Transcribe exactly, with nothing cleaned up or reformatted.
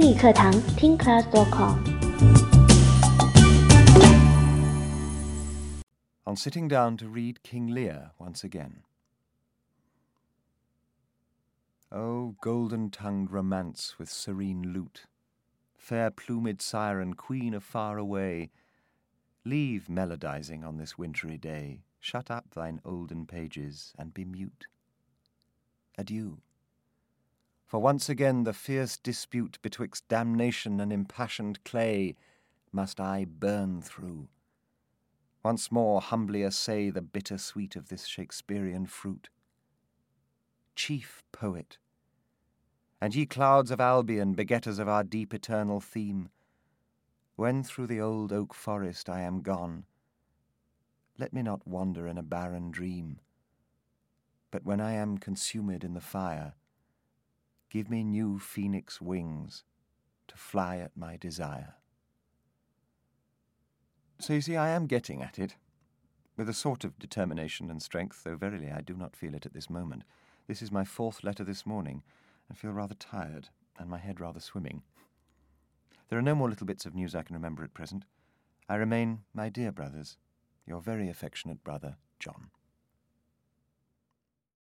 英语课堂 听 class dot com。 On sitting down to read King Lear once again. O golden-tongued romance with serene lute, fair plumèd siren, queen of far away, leave melodizing on this wintry day, shut up thine olden pages and be mute. Adieu. For once again the fierce dispute betwixt damnation and impassioned clay must I burn through. Once more humbly essay the bitter sweet of this Shakespearean fruit. Chief poet, and ye clouds of Albion, begetters of our deep eternal theme, when through the old oak forest I am gone, let me not wander in a barren dream, but when I am consumed in the fire, give me new phoenix wings to fly at my desire. So you see, I am getting at it, with a sort of determination and strength, though verily I do not feel it at this moment. This is my fourth letter this morning, and feel rather tired, and my head rather swimming. There are no more little bits of news I can remember at present. I remain, my dear brothers, your very affectionate brother, John.